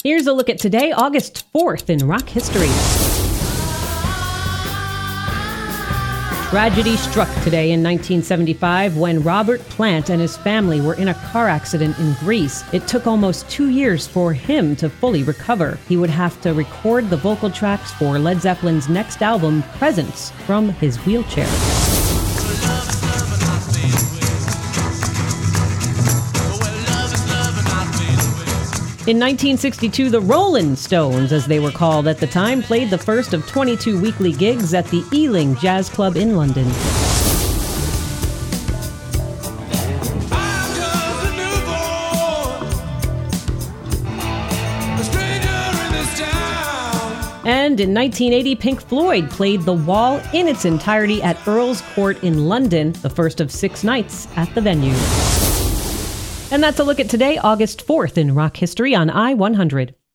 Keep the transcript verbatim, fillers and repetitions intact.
Here's a look at today, August fourth in rock history. Tragedy struck today in nineteen seventy-five when Robert Plant and his family were in a car accident in Greece. It took almost two years for him to fully recover. He would have to record the vocal tracks for Led Zeppelin's next album, Presence, from his wheelchair. In nineteen sixty-two, the Rolling Stones, as they were called at the time, played the first of twenty-two weekly gigs at the Ealing Jazz Club in London. And in nineteen eighty, Pink Floyd played The Wall in its entirety at Earl's Court in London, the first of six nights at the venue. And that's a look at today, August fourth in rock history on I one hundred.